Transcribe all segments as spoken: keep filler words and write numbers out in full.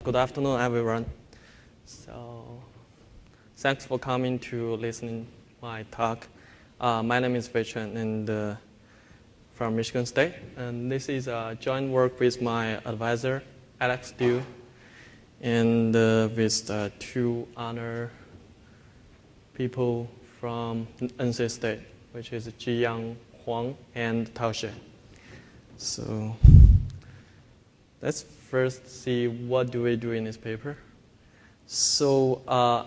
good afternoon, everyone. So, thanks for coming to listen my talk. Uh, my name is Fei Chen, and uh, from Michigan State, and this is a joint work with my advisor, Alex Liu, and uh, with uh, two other people from N C State, which is Jiyang Huang and Tao Xie. So let's first see what do we do in this paper. So uh,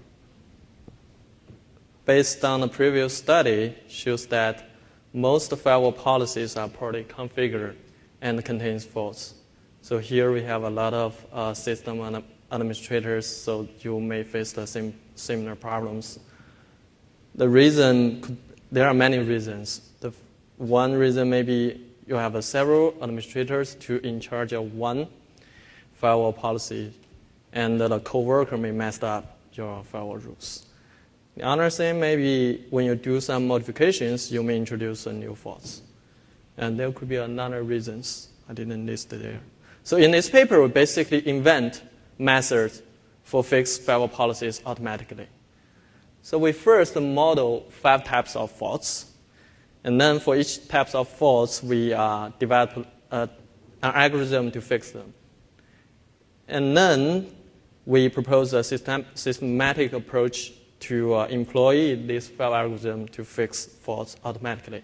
based on the previous study, shows that most firewall policies are poorly configured and contains faults. So here we have a lot of uh, system administrators, so you may face the same similar problems. The reason, could, there are many reasons. The one reason maybe you have uh, several administrators to in charge of one firewall policy, and uh, the coworker may mess up your firewall rules. The other thing, maybe when you do some modifications, you may introduce a new faults. And there could be another reasons I didn't list there. So in this paper, we basically invent methods for fix firewall policies automatically. So we first model five types of faults. And then for each type of faults, we uh, develop uh, an algorithm to fix them. And then we propose a system, systematic approach to uh, employ this firewall algorithm to fix faults automatically.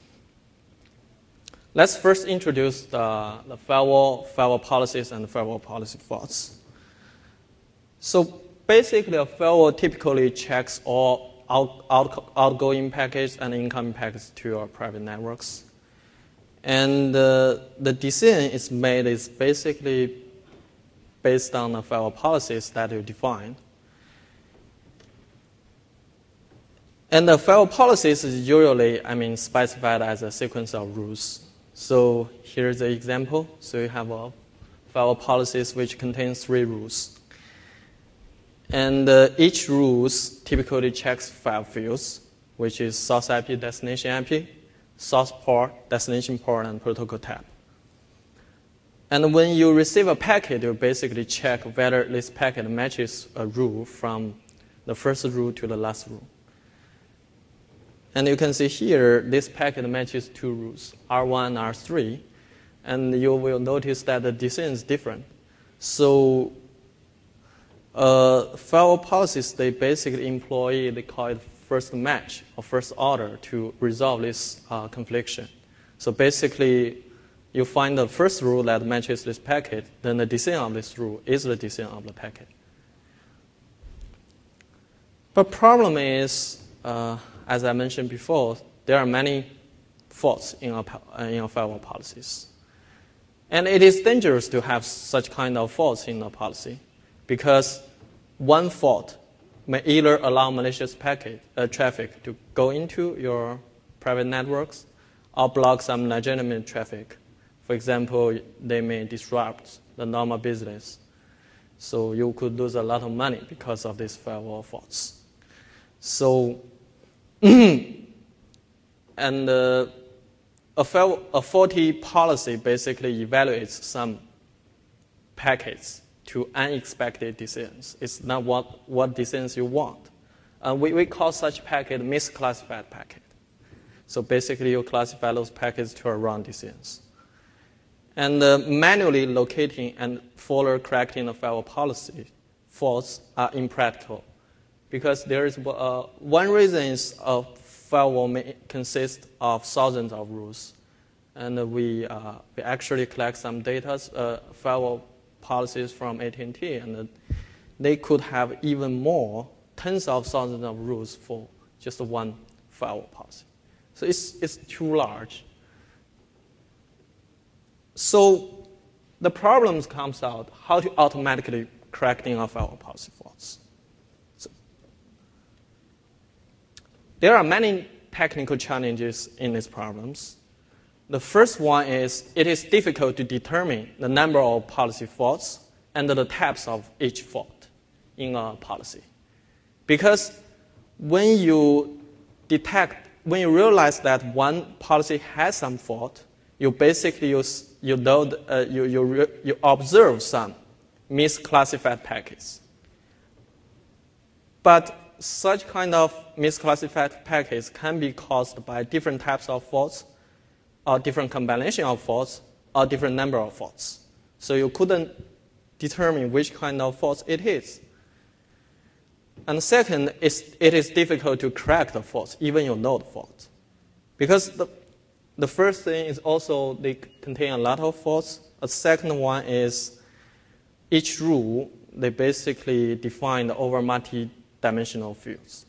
Let's first introduce the, the firewall, firewall policies and the firewall policy faults. So basically, a firewall typically checks all Out, out, outgoing packets and incoming packets to your private networks. And uh, the decision is made is basically based on the firewall policies that you define. And the firewall policies is usually, I mean, specified as a sequence of rules. So here's the example. So you have a firewall policies which contains three rules. And uh, each rules typically checks five fields, which is source I P, destination I P, source port, destination port, and protocol tab. And when you receive a packet, you basically check whether this packet matches a rule from the first rule to the last rule. And you can see here, this packet matches two rules, R one and R three. And you will notice that the decision is different. So Uh, firewall policies, they basically employ, they call it first match or first order to resolve this uh, confliction. So basically, you find the first rule that matches this packet, then the decision of this rule is the decision of the packet. But problem is, uh, as I mentioned before, there are many faults in our, in our firewall policies. And it is dangerous to have such kind of faults in a policy, because one fault may either allow malicious packet uh, traffic to go into your private networks or block some legitimate traffic. For example, they may disrupt the normal business. So you could lose a lot of money because of these firewall faults. So, and uh, a, fail, a faulty policy basically evaluates some packets to unexpected decisions. It's not what, what decisions you want. Uh, we, we call such packet misclassified packet. So basically, you classify those packets to a wrong decisions. And uh, manually locating and further correcting the firewall policy faults are impractical, because there is uh, one reason is a firewall may consist of thousands of rules, and uh, we uh, we actually collect some data, uh, firewall policies from A T and T, and they could have even more, tens of thousands of rules for just one firewall policy. So it's, it's too large. So the problems comes out how to automatically correcting our firewall policy faults. So there are many technical challenges in these problems. The first one is it is difficult to determine the number of policy faults and the types of each fault in a policy. Because when you detect, when you realize that one policy has some fault, you basically use, you, know, uh, you, you, you observe some misclassified packets. But such kind of misclassified packets can be caused by different types of faults, or different combination of faults, or different number of faults. So you couldn't determine which kind of faults it is. And second, it's, it is difficult to crack the faults, even you know the fault. Because the, the first thing is also they contain a lot of faults. A second one is each rule, they basically define over multi-dimensional fields.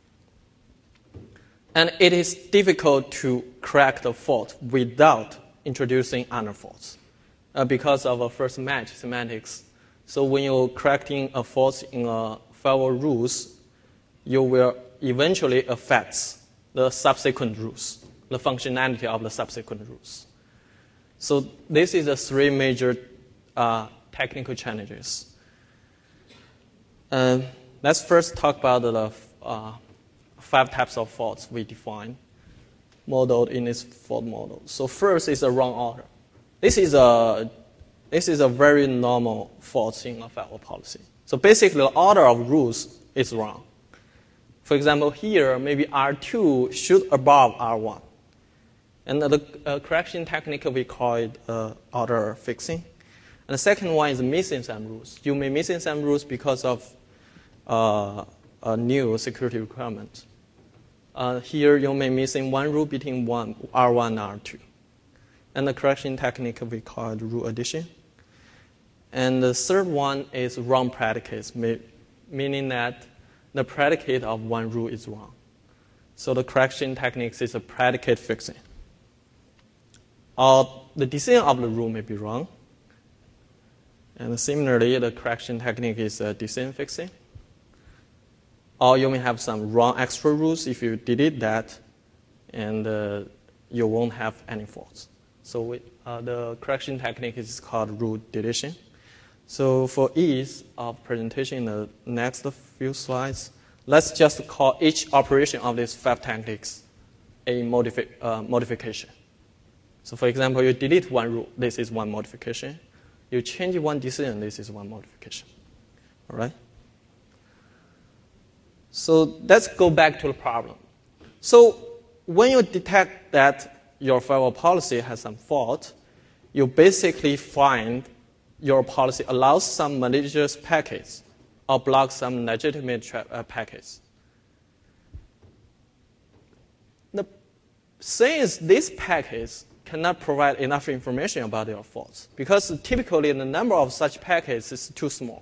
And it is difficult to crack the fault without introducing other faults uh, because of a first match semantics. So when you're cracking a fault in a firewall rules, you will eventually affect the subsequent rules, the functionality of the subsequent rules. So this is the three major uh, technical challenges. Uh, let's first talk about the uh, five types of faults we define, modeled in this fault model. So first is a wrong order. This is a, this is a very normal fault in a firewall policy. So basically, the order of rules is wrong. For example, here, maybe R two should above R one. And the uh, correction technique, we call it uh, order fixing. And the second one is missing some rules. You may missing some rules because of uh, a new security requirement. Uh, here, you may missing one rule between one, R one and R two. And the correction technique, we call it rule addition. And the third one is wrong predicates, meaning that the predicate of one rule is wrong. So the correction technique is a predicate fixing. Or the decision of the rule may be wrong. And similarly, the correction technique is a decision fixing. Or you may have some wrong extra rules. If you delete that, and uh, you won't have any faults. So we, uh, the correction technique is called rule deletion. So for ease of presentation in the next few slides, let's just call each operation of these five techniques a modifi uh, modification. So for example, you delete one rule, this is one modification. You change one decision, this is one modification. All right? So let's go back to the problem. So when you detect that your firewall policy has some fault, you basically find your policy allows some malicious packets or blocks some legitimate uh, packets. The thing is, these packets cannot provide enough information about your faults because typically the number of such packets is too small.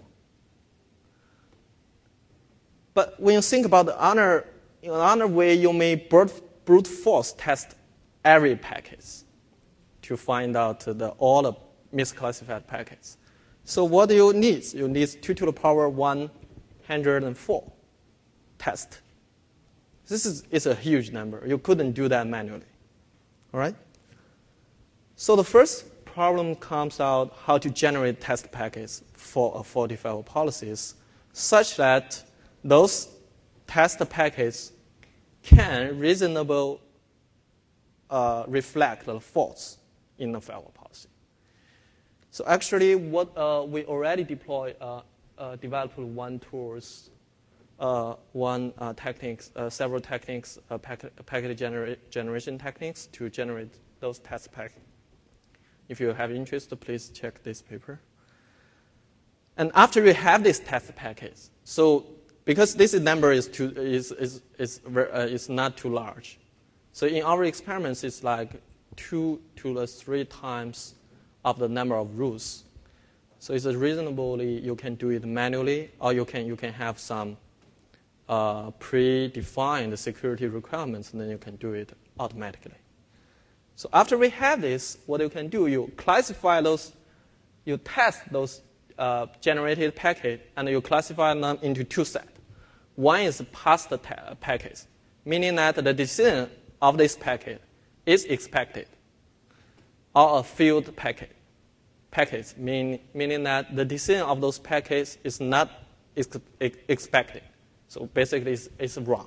But when you think about the other, in another way, you may brute, brute force test every packet to find out the, all the misclassified packets. So what do you need? You need two to the power one hundred four test. This is, is a huge number. You couldn't do that manually. All right? So the first problem comes out how to generate test packets for a faulty firewall policies such that those test packets can reasonably uh, reflect the faults in the firewall policy. So actually, what uh, we already deployed, uh, uh, developed one tools, uh, one uh, techniques, uh, several techniques, uh, packet, packet genera generation techniques to generate those test packets. If you have interest, please check this paper. And after you have these test packets, so because this number is too is is is, uh, is not too large, so in our experiments, it's like two to the three times of the number of rules. So it's reasonably you can do it manually, or you can you can have some uh, predefined security requirements, and then you can do it automatically. So after we have this, what you can do, you classify those, you test those uh, generated packets, and you classify them into two sets. One is past packets, meaning that the decision of this packet is expected, or a failed packet. Packets, mean, meaning that the decision of those packets is not ex expected. So basically, it's, it's wrong.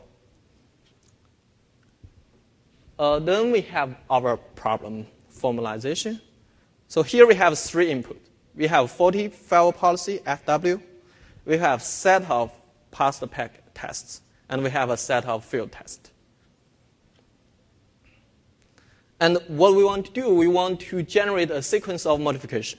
Uh, then we have our problem formalization. So here we have three inputs. we have forty firewall policy, F W. We have set of passed packet tests, and we have a set of field tests. And what we want to do, we want to generate a sequence of modification.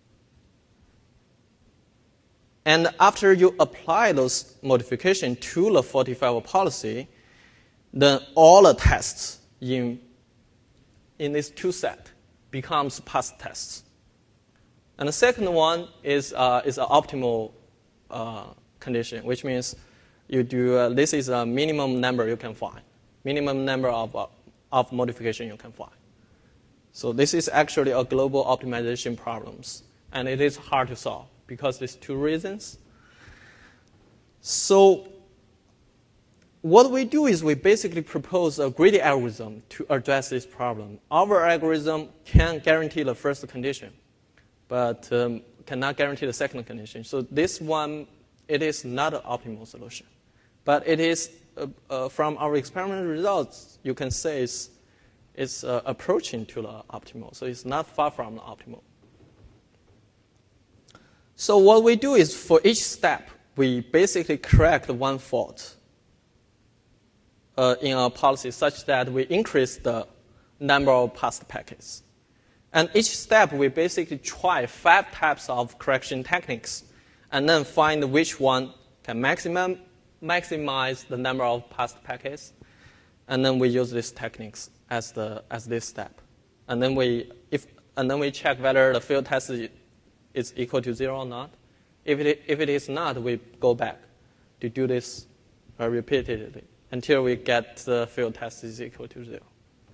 And after you apply those modifications to the forty firewall policy, then all the tests in, in this two set becomes passed tests. And the second one is, uh, is an optimal uh, condition, which means you do, uh, this is a minimum number you can find, minimum number of uh, of modification you can find. So this is actually a global optimization problems, and it is hard to solve because there's two reasons. So what we do is we basically propose a greedy algorithm to address this problem. Our algorithm can guarantee the first condition, but um, cannot guarantee the second condition. So this one, it is not an optimal solution. But it is, uh, uh, from our experimental results, you can say it's, it's uh, approaching to the optimal. So it's not far from the optimal. So what we do is for each step, we basically correct one fault uh, in our policy such that we increase the number of passed packets. And each step, we basically try five types of correction techniques and then find which one can maximum maximize the number of passed packets, and then we use these techniques as the as this step, and then we if and then we check whether the field test is equal to zero or not. If it if it is not, we go back to do this uh, repeatedly until we get the field test is equal to zero.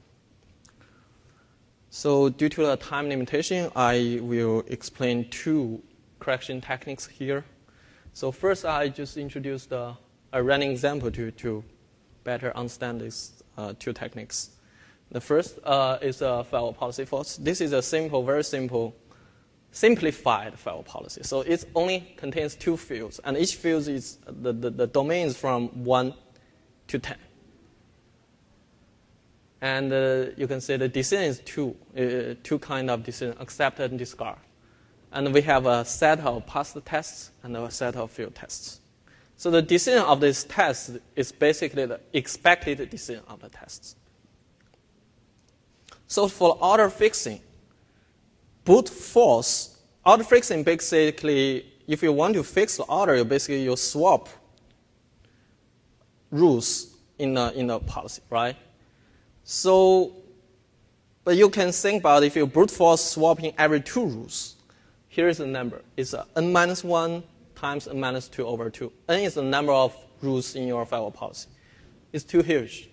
So due to the time limitation, I will explain two correction techniques here. So first, I just introduced the a running example to, to better understand these uh, two techniques. The first uh, is a firewall policy fault. This is a simple, very simple, simplified firewall policy. So it only contains two fields, and each field is the, the, the domain is from one to ten. And uh, you can say the decision is two, uh, two kind of decision, accept and discard. And we have a set of passed tests and a set of field tests. So the decision of this test is basically the expected decision of the tests. So for order fixing, brute force, order fixing basically, if you want to fix the order, you basically you swap rules in a, in a policy, right? So, but you can think about if you brute force swapping every two rules, here is the number. It's a n minus one times n minus two over two. N is the number of rules in your firewall policy. It's too huge.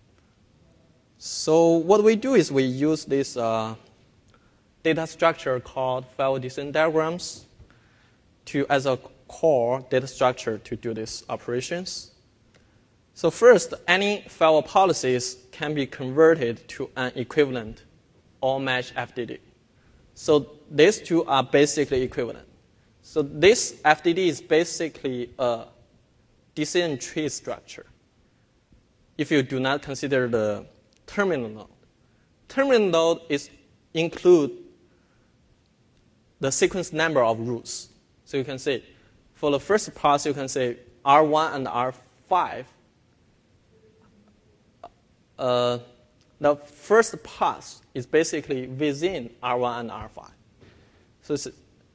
So what we do is we use this uh, data structure called firewall decision diagrams to, as a core data structure to do these operations. So first, any firewall policies can be converted to an equivalent or match F D D. So these two are basically equivalent. So this F D D is basically a decision tree structure if you do not consider the terminal node. Terminal node is include the sequence number of rules. So you can say, for the first pass, you can say R one and R five. Uh, the first pass is basically within R one and R five. So it's,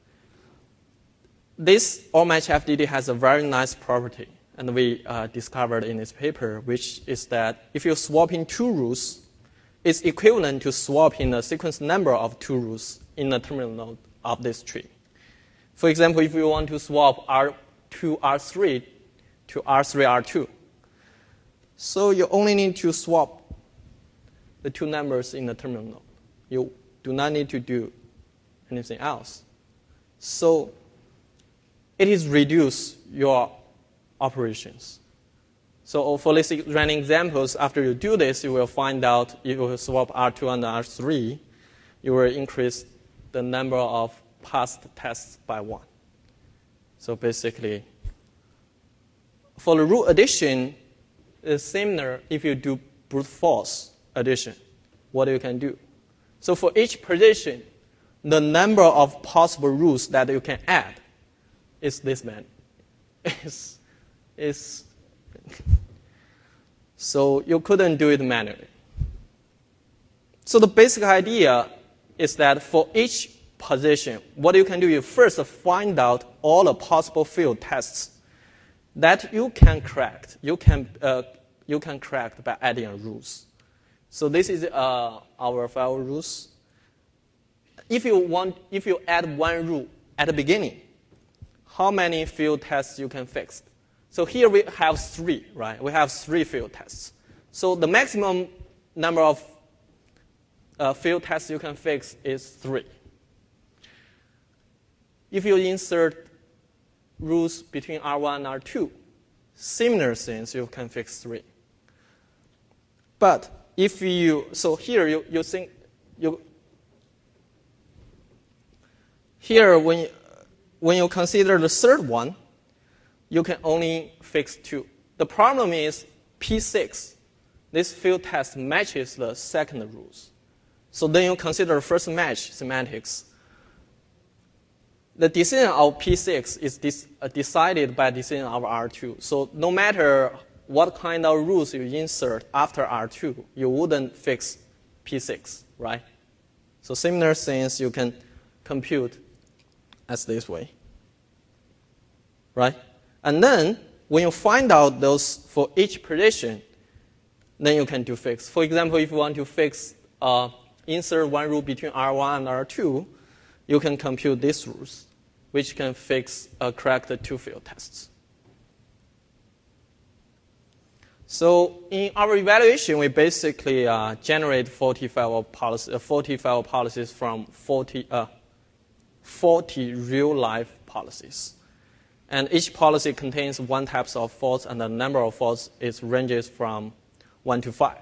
this all-match F D D has a very nice property, and we uh, discovered in this paper, which is that if you swap in two rules, it's equivalent to swapping the sequence number of two rules in the terminal node of this tree. For example, if you want to swap R two, R three to R three, R two, so you only need to swap the two numbers in the terminal node. You do not need to do anything else. So it is reduce your operations. So for these running examples, after you do this, you will find out if you swap R two and R three, you will increase the number of passed tests by one. So basically, for the rule addition, it's similar if you do brute force addition, what you can do. So for each position, the number of possible rules that you can add is this many. It's, it's so you couldn't do it manually. So the basic idea is that for each position, what you can do is first find out all the possible field tests that you can crack. You can, uh, you can crack by adding rules. So this is uh, our file rules. If you want, if you add one rule at the beginning, how many field tests you can fix? So here we have three, right? We have three field tests. So the maximum number of uh, field tests you can fix is three. If you insert rules between R one and R two, similar things, you can fix three. But if you, so here you, you think, you, here when you, when you consider the third one, you can only fix two. The problem is P six, this field test matches the second rules. So then you consider the first match semantics. The decision of P six is dis, uh, decided by decision of R two. So no matter what kind of rules you insert after R two, you wouldn't fix P six, right? So similar things you can compute as this way, right? And then when you find out those for each position, then you can do fix. For example, if you want to fix, uh, insert one rule between R one and R two, you can compute these rules, which can fix, uh, crack the two field tests. So in our evaluation, we basically uh, generate forty file policy, uh, forty file policies from forty, uh, forty real-life policies. And each policy contains one type of faults, and the number of faults is ranges from one to five.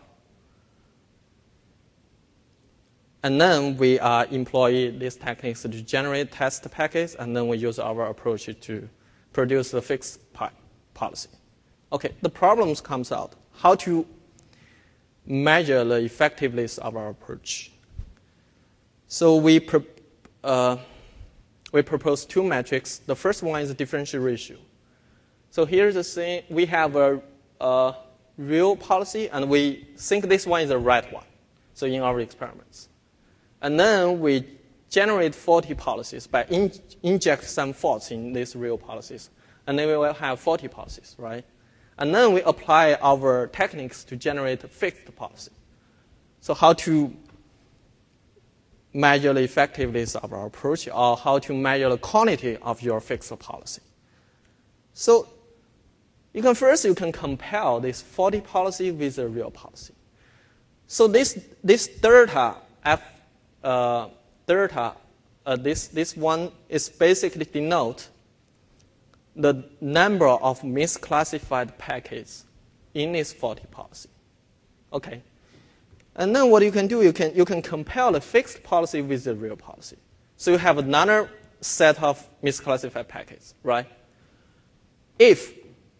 And then we uh, employ these techniques to generate test packets, and then we use our approach to produce the fixed policy. Okay, the problems comes out. How to measure the effectiveness of our approach? So we, pro uh, we propose two metrics. The first one is the differential ratio. So here's the thing. We have a, a real policy, and we think this one is the right one, so in our experiments. And then we generate forty policies by in inject some faults in these real policies. And then we will have forty policies, right? And then we apply our techniques to generate a fixed policy. So how to measure the effectiveness of our approach, or how to measure the quantity of your fixed policy. So you can first, you can compare this forty policy with a real policy. So this, this delta, F, uh, delta, uh, this, this one is basically denote the number of misclassified packets in this forty policy. Okay. And then what you can do, you can, you can compare the fixed policy with the real policy. So you have another set of misclassified packets, right? If,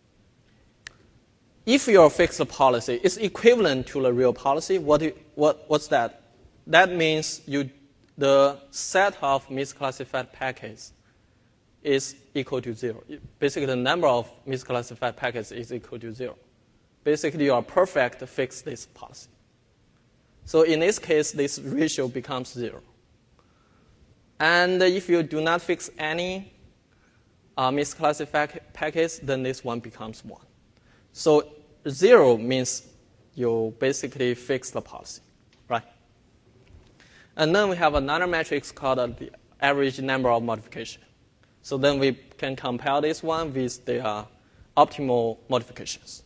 if your fixed policy is equivalent to the real policy, what, you, what, what's that? That means you, the set of misclassified packets is equal to zero. Basically, the number of misclassified packets is equal to zero. Basically, you are perfect to fix this policy. So in this case, this ratio becomes zero. And if you do not fix any uh, misclassified packets, then this one becomes one. So zero means you basically fix the policy, right? And then we have another matrix called uh, the average number of modifications. So then we can compare this one with the uh, optimal modifications.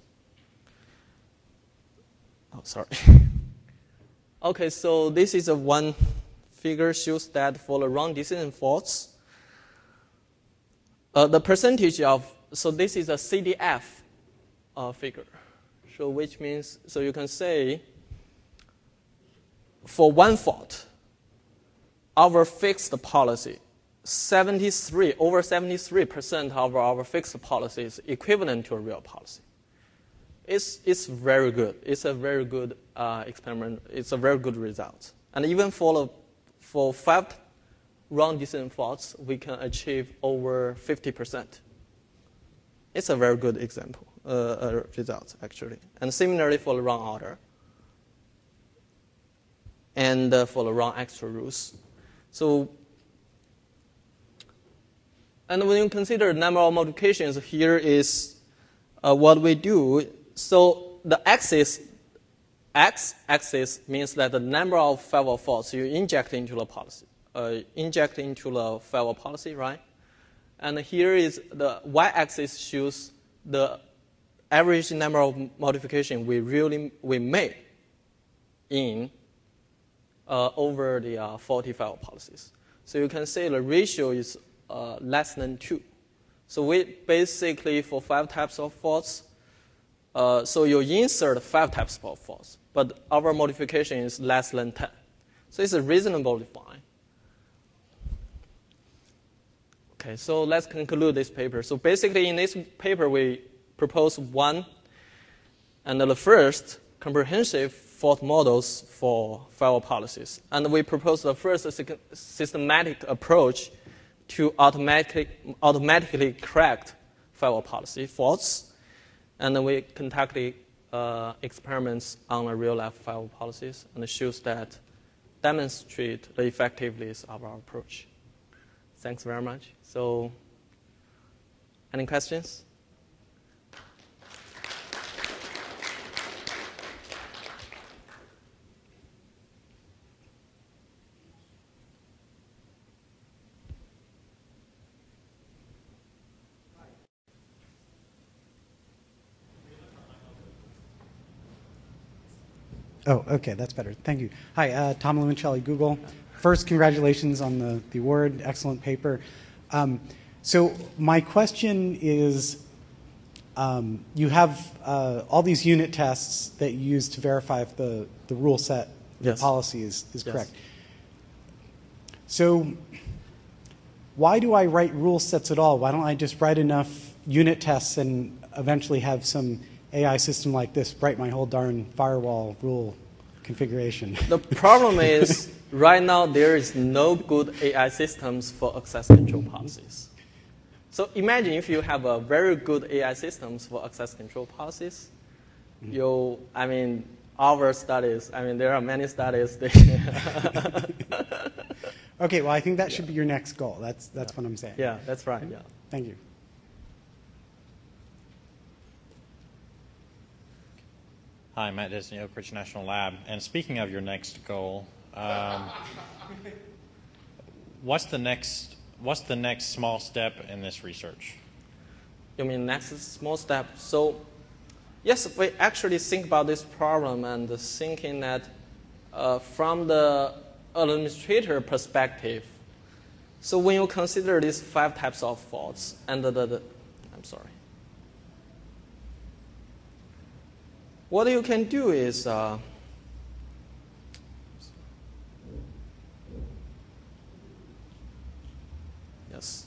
Oh, sorry. Okay, so this is a one figure shows that for the wrong decision faults, uh, the percentage of, so this is a C D F uh, figure. So which means, so you can say for one fault, our fixed policy, seventy-three, over seventy-three percent of our fixed policy is equivalent to a real policy. It's, it's very good. It's a very good uh, experiment. It's a very good result. And even for, the, for five wrong decision faults, we can achieve over fifty percent. It's a very good example, uh, uh, result, actually. And similarly for the wrong order and uh, for the wrong extra rules. So, and when you consider the number of modifications, here is uh, what we do. So the axis, x-axis means that the number of firewall faults you inject into the policy, uh, inject into the firewall policy, right? And here is the y-axis shows the average number of modifications we really we made in uh, over the uh, forty firewall policies. So you can say the ratio is uh, less than two. So we basically for five types of faults. Uh, so you insert five types of faults, but our modification is less than ten. So it's reasonably fine. Okay, so let's conclude this paper. So basically in this paper, we propose one and the first comprehensive fault models for firewall policies. And we propose the first systematic approach to automatically, automatically correct firewall policy faults. And then we conducted uh, experiments on the real-life firewall policies, and it shows that demonstrate the effectiveness of our approach. Thanks very much. So, any questions? Oh, okay, that's better. Thank you. Hi, uh, Tom Lumincelli, Google. First, congratulations on the, the award. Excellent paper. Um, so my question is, um, you have uh, all these unit tests that you use to verify if the, the rule set, the yes. policy is, is yes. correct. So why do I write rule sets at all? Why don't I just write enough unit tests and eventually have some A I system like this write my whole darn firewall rule configuration? The problem is, right now there is no good A I systems for access control policies. So imagine if you have a very good A I systems for access control policies. Mm-hmm. You, I mean, our studies, I mean, there are many studies. Okay, well, I think that should be your next goal. That's, that's yeah. what I'm saying. Yeah, that's right, yeah. Thank you. Hi, Matt Disney, Oak Ridge National Lab. And speaking of your next goal, um, what's the next what's the next small step in this research? You mean next small step? So, yes, we actually think about this problem and thinking that uh, from the administrator perspective. So when you consider these five types of faults and the, the, the I'm sorry. What you can do is uh, yes.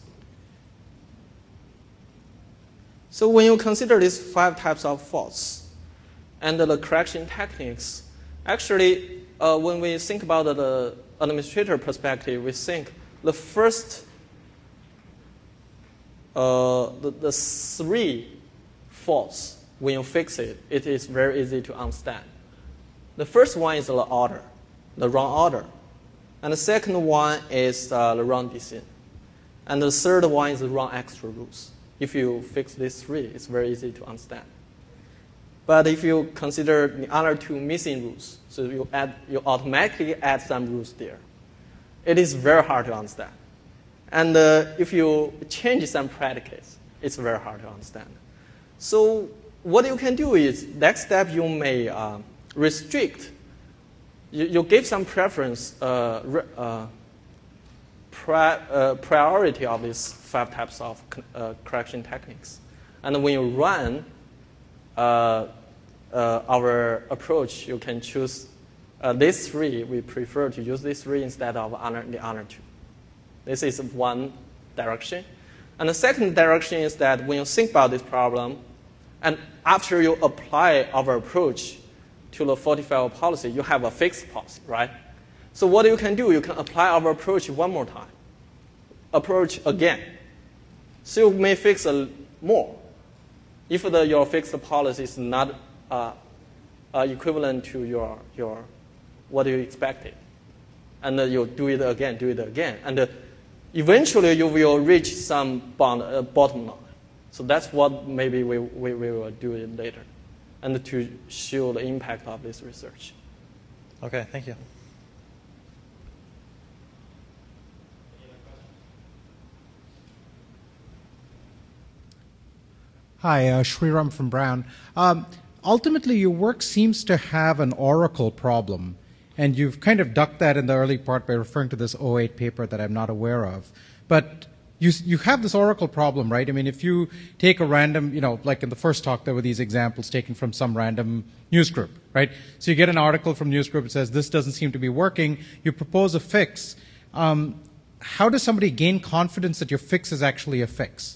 So when you consider these five types of faults and the correction techniques, actually, uh, when we think about the administrator perspective, we think the first, uh, the, the three faults, when you fix it, it is very easy to understand. The first one is the order, the wrong order. And the second one is uh, the wrong decision. And the third one is the wrong extra rules. If you fix these three, it's very easy to understand. But if you consider the other two missing rules, so you, add, you automatically add some rules there, it is very hard to understand. And uh, if you change some predicates, it's very hard to understand. So what you can do is, next step you may uh, restrict, you, you give some preference, uh, re, uh, pri uh, priority of these five types of uh, correction techniques. And when you run uh, uh, our approach, you can choose uh, these three. We prefer to use these three instead of other, the other two. This is one direction. And the second direction is that when you think about this problem, and after you apply our approach to the forty firewall policy, you have a fixed policy, right? So what you can do, you can apply our approach one more time. approach again. So you may fix a, more if the, your fixed policy is not uh, uh, equivalent to your, your what you expected. And uh, you do it again, do it again. And uh, eventually you will reach some bond, uh, bottom line. So that's what maybe we, we, we will do it later, and to show the impact of this research. Okay, thank you. Hi, uh, Shriram from Brown. Um, ultimately, your work seems to have an oracle problem, and you've kind of ducked that in the early part by referring to this oh eight paper that I'm not aware of. But you, you have this oracle problem, right? I mean, if you take a random, you know, like in the first talk, there were these examples taken from some random news group, right? So you get an article from news group that says, this doesn't seem to be working. You propose a fix. Um, how does somebody gain confidence that your fix is actually a fix?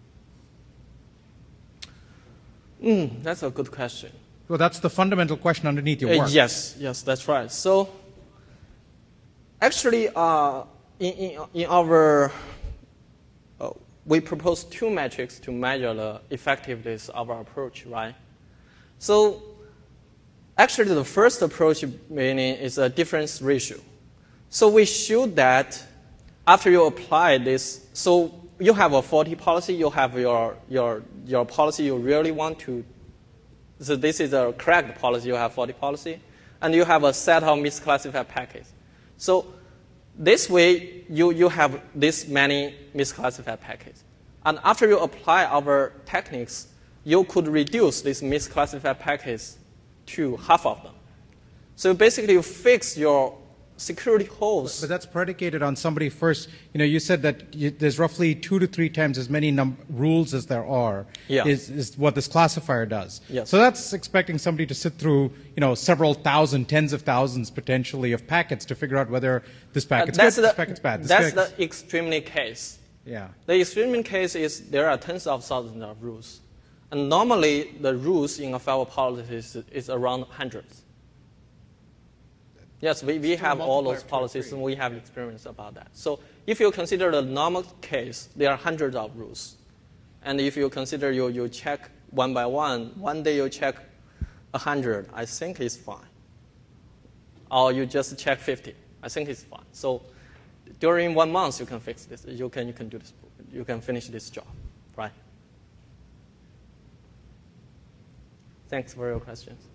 Mm, that's a good question. Well, that's the fundamental question underneath your work. Uh, yes, yes, that's right. So actually, uh, in, in, in our, uh, we propose two metrics to measure the effectiveness of our approach, right? So actually, the first approach meaning is a difference ratio. So we showed that after you apply this, so you have a faulty policy, you have your, your, your policy you really want to, so this is a correct policy, you have faulty policy, and you have a set of misclassified packets. So this way, you, you have this many misclassified packets. And after you apply our techniques, you could reduce these misclassified packets to half of them. So basically, you fix your security holes. But that's predicated on somebody first. You know, you said that you, there's roughly two to three times as many num rules as there are. Yeah. Is, is what this classifier does. Yes. So that's expecting somebody to sit through, you know, several thousand, tens of thousands potentially of packets to figure out whether this packet's uh, good, the, this packet's bad. This that's packet's... the extremely case. Yeah. The extreme case is there are tens of thousands of rules. And normally, the rules in a firewall policy is, is around hundreds. Yes, we, we have all those policies, and we have experience about that. So if you consider the normal case, there are hundreds of rules. And if you consider you, you check one by one, one day you check one hundred, I think it's fine. Or you just check fifty, I think it's fine. So during one month, you can fix this. You can, you can do this. You can finish this job, right? Thanks for your questions.